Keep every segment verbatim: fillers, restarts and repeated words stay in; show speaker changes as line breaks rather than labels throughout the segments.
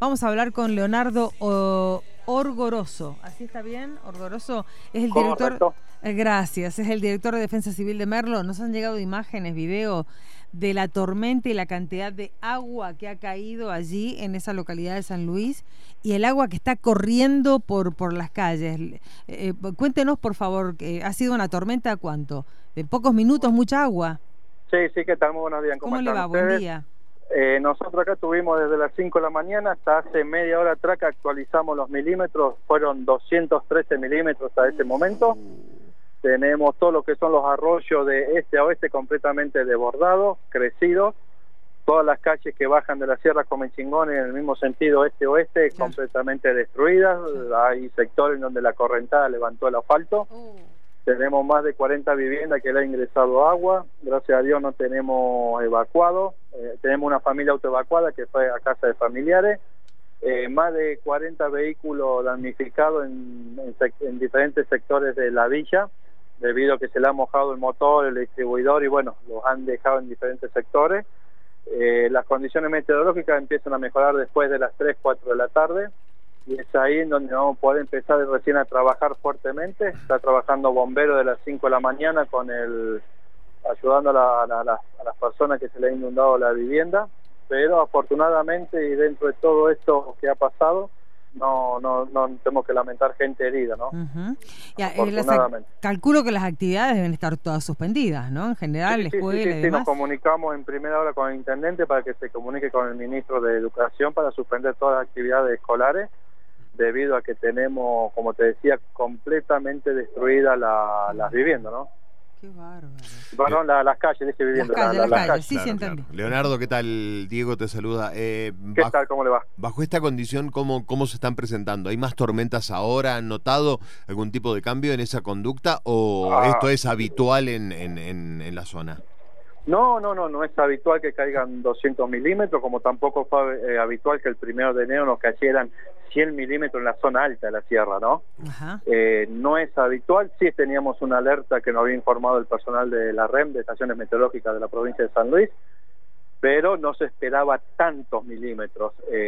Vamos a hablar con Leonardo o, Orgoroso. ¿Así está bien? Orgoroso es el
Correcto.
director. Eh, gracias, es el director de Defensa Civil de Merlo. Nos han llegado imágenes, video de la tormenta y la cantidad de agua que ha caído allí en esa localidad de San Luis y el agua que está corriendo por, por las calles. Eh, eh, cuéntenos, por favor, ¿ha sido una tormenta cuánto? ¿De pocos minutos, mucha agua?
Sí, sí, ¿qué tal? Muy buenos días.
¿Cómo, ¿Cómo le va?
ustedes?
Buen día.
Eh, nosotros acá tuvimos desde las cinco de la mañana hasta hace media hora atrás que actualizamos los milímetros, fueron doscientos trece milímetros hasta ese momento. Tenemos todo lo que son los arroyos de este a oeste completamente desbordados, crecidos. Todas las calles que bajan de la Sierra Comechingón en el mismo sentido este-oeste, claro, completamente destruidas. Claro. Hay sectores donde la correntada levantó el asfalto. Uh. Tenemos más de cuarenta viviendas que le ha ingresado agua. Gracias a Dios no tenemos evacuados. Eh, tenemos una familia autoevacuada que fue a casa de familiares. Eh, más de cuarenta vehículos damnificados en, en, en diferentes sectores de la villa, debido a que se le ha mojado el motor, el distribuidor, y bueno, los han dejado en diferentes sectores. Eh, las condiciones meteorológicas empiezan a mejorar después de las tres, cuatro de la tarde, y es ahí en donde vamos a poder empezar recién a trabajar fuertemente. Está trabajando bomberos de las cinco de la mañana con el ayudando a, la, a, la, a las personas que se les ha inundado la vivienda, pero afortunadamente, y dentro de todo esto que ha pasado, no no no tenemos que lamentar gente herida, ¿no?
Uh-huh. Ya, afortunadamente. Las, calculo que las actividades deben estar todas suspendidas, ¿no? En general,
sí,
la
sí,
escuela
sí, sí,
y
sí,
demás.
nos comunicamos en primera hora con el intendente para que se comunique con el ministro de Educación para suspender todas las actividades escolares, debido a que tenemos, como te decía, completamente destruidas la, las viviendas, ¿no?
Qué bárbaro.
Perdón, la, las calles, dije viviendo.
Las calles,
la,
las
la,
calles,
calles.
sí,
Claro,
sí, entendí.
claro. Leonardo, ¿qué tal? Diego te saluda. Eh,
¿Qué
bajo,
tal? ¿Cómo le va?
Bajo esta condición, ¿cómo, ¿cómo se están presentando? ¿Hay más tormentas ahora? ¿Han notado algún tipo de cambio en esa conducta o
Ah,
esto es habitual en, en, en, en la zona?
No, no, no, no es habitual que caigan doscientos milímetros, como tampoco fue eh, habitual que el primero de enero nos cayeran cien milímetros en la zona alta de la sierra, ¿no?
Ajá.
Eh, no es habitual. Sí teníamos una alerta que nos había informado el personal de la R E M, de Estaciones Meteorológicas de la provincia de San Luis, pero no se esperaba tantos milímetros.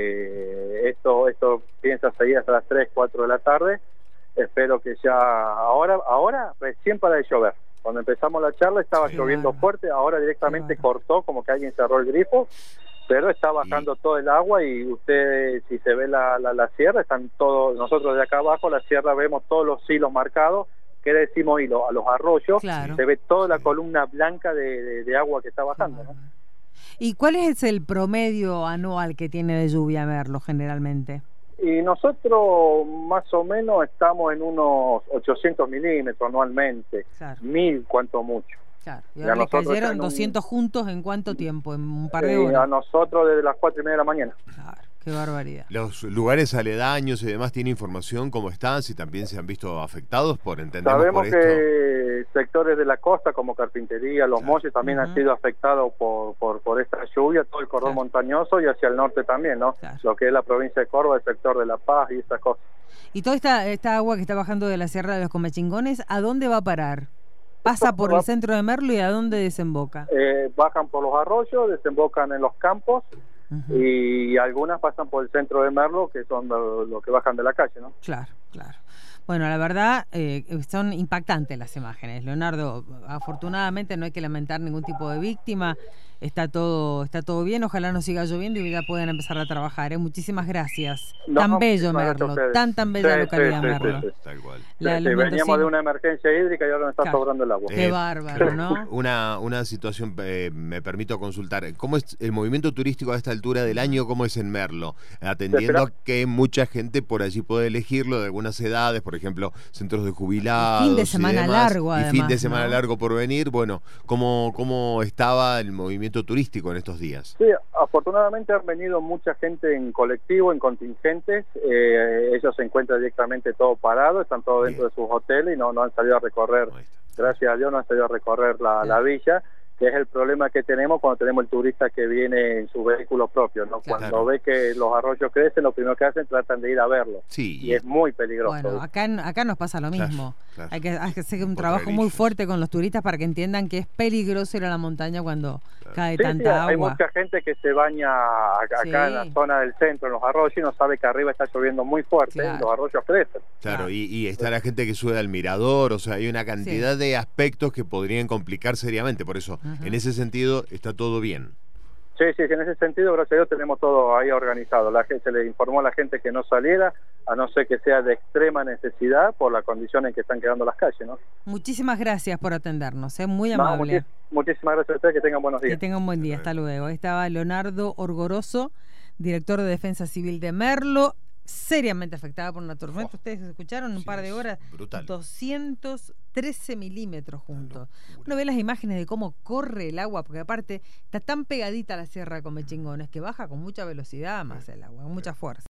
Eh, esto, esto piensa seguir hasta las tres, cuatro de la tarde. Espero que ya, ahora, ahora recién para de llover. Cuando empezamos la charla estaba
Qué
lloviendo
bárbaro.
fuerte, ahora directamente cortó, como que alguien cerró el grifo, pero está bajando y... todo el agua, y usted, si se ve la, la, la sierra, están todos, nosotros de acá abajo, la sierra, vemos todos los hilos marcados. ¿Qué decimos hilo? A los arroyos,
claro,
se ve toda la columna blanca de, de, de agua que está bajando, ¿no?
¿Y cuál es el promedio anual que tiene de lluvia Merlo generalmente?
Y nosotros más o menos estamos en unos ochocientos milímetros anualmente,
claro,
mil cuanto mucho.
Claro. ¿Y ahora le cayeron doscientos un... juntos en cuánto tiempo? ¿En un par de
eh,
horas?
A nosotros desde las cuatro y media de la mañana.
Claro, qué barbaridad.
¿Los lugares aledaños y demás tienen información cómo están? Si también se han visto afectados, por entendemos
Sabemos
por esto.
que sectores de la costa como Carpintería, Los
Claro.
Molles también
Uh-huh.
han sido afectados por, por, por esta lluvia, todo el cordón
Claro.
montañoso y hacia el norte también, ¿no?
Claro.
Lo que es la provincia de Córdoba, el sector de La Paz y estas cosas.
¿Y toda esta, esta agua que está bajando de la Sierra de los Comechingones, a dónde va a parar? ¿Pasa por el centro de Merlo y a dónde desemboca?
Eh, bajan por los arroyos, desembocan en los campos,
Uh-huh.
y algunas pasan por el centro de Merlo, que son los lo que bajan de la calle, ¿no?
Claro, claro. Bueno, la verdad, eh, son impactantes las imágenes, Leonardo. Afortunadamente no hay que lamentar ningún tipo de víctima. Está todo está todo bien. Ojalá no siga lloviendo y ya puedan empezar a trabajar. ¿eh? Muchísimas gracias.
No,
tan bello
gracias
Merlo, tan tan bella
sí,
localidad
sí, sí,
Merlo.
sí, sí.
Tal cual.
La,
Sí,
los
sí, veníamos
mendocinos.
de una emergencia hídrica y ahora nos está
Claro.
sobrando el agua.
Qué
Eh,
bárbaro, ¿no?
Una, una situación, eh, me permito consultar, ¿cómo es el movimiento turístico a esta altura del año? ¿Cómo es en Merlo? Atendiendo a que mucha gente por allí puede elegirlo, de algunas edades, por ejemplo, centros de jubilados.
Fin de semana
y demás,
largo,
y
además,
fin de semana
¿no?
largo por venir. Bueno, ¿cómo, ¿cómo estaba el movimiento turístico en estos días?
Sí, afortunadamente han venido mucha gente en colectivo, en contingentes. Eh, ellos se encuentran directamente todo parado, están todos dentro
Bien.
de sus hoteles y no, no han salido a recorrer, gracias a Dios no han salido a recorrer la, la villa. que es el problema que tenemos cuando tenemos el turista que viene en su vehículo propio, ¿no?
Claro.
Cuando ve que los arroyos crecen, lo primero que hacen tratan de ir a verlo.
Sí.
Y es muy peligroso.
Bueno, acá, acá nos pasa lo
Claro,
mismo.
claro.
Hay que hay que hacer un
Otra
trabajo muy
grilla.
fuerte con los turistas para que entiendan que es peligroso ir a la montaña cuando
Claro.
cae
Sí,
tanta
sí,
agua.
hay mucha gente que se baña acá,
Sí.
acá en la zona del centro, en los arroyos, y no sabe que arriba está lloviendo muy fuerte,
Claro.
y los arroyos crecen.
Claro,
Claro.
y, y está la gente que sube al mirador, o sea, hay una cantidad de aspectos que podrían complicar seriamente, por eso,
Ujú.
en ese sentido, está todo bien.
Sí, sí, sí, en ese sentido, gracias a Dios, tenemos todo ahí organizado. La gente, se le informó a la gente que no saliera, a no ser que sea de extrema necesidad por la condición en que están quedando las calles, ¿no?
Muchísimas gracias por atendernos, ¿eh? Muy
No,
amable.
muchis- muchísimas gracias a ustedes, que tengan buenos días.
Que tenga un buen día, hasta luego. Ahí estaba Leonardo Orgoroso, director de Defensa Civil de Merlo, seriamente afectada por una tormenta.
Oh.
Ustedes escucharon un
Sí,
par de
es
horas,
brutal.
doscientos trece milímetros juntos.
locura.
Uno ve las imágenes de cómo corre el agua, porque aparte está tan pegadita a la Sierra de Comechingones que baja con mucha velocidad más el agua, con mucha fuerza.